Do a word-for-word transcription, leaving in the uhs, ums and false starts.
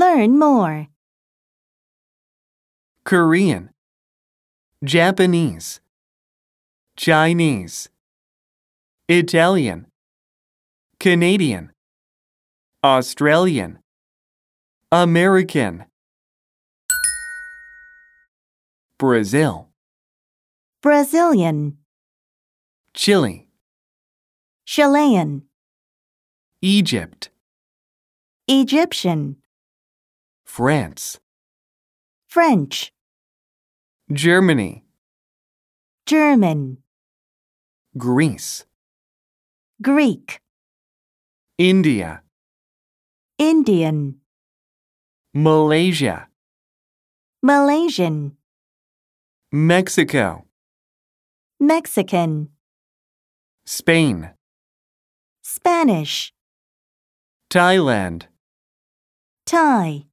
Learn more. Korean, Japanese, Chinese, Italian, Canadian, Australian, American. Brazil, Brazilian, Chile, Chilean, Egypt, Egyptian, France, French, Germany, German, Greece, Greek, India, Indian, Malaysia, Malaysian, Mexico, Mexican, Spain, Spanish, Thailand. Thai.